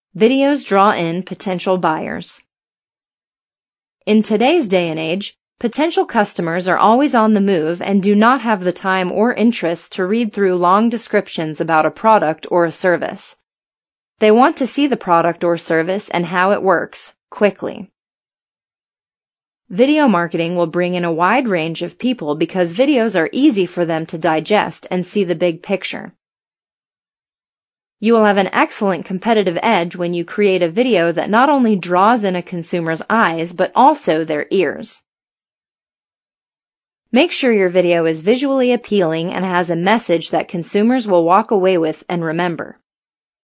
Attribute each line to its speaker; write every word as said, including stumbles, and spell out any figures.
Speaker 1: Videos draw in potential buyers. In today's day and age, potential customers are always on the move and do not have the time or interest to read through long descriptions about a product or a service. They want to see the product or service and how it works, quickly. Video marketing will bring in a wide range of people because videos are easy for them to digest and see the big picture. You will have an excellent competitive edge when you create a video that not only draws in a consumer's eyes, but also their ears. Make sure your video is visually appealing and has a message that consumers will walk away with and remember.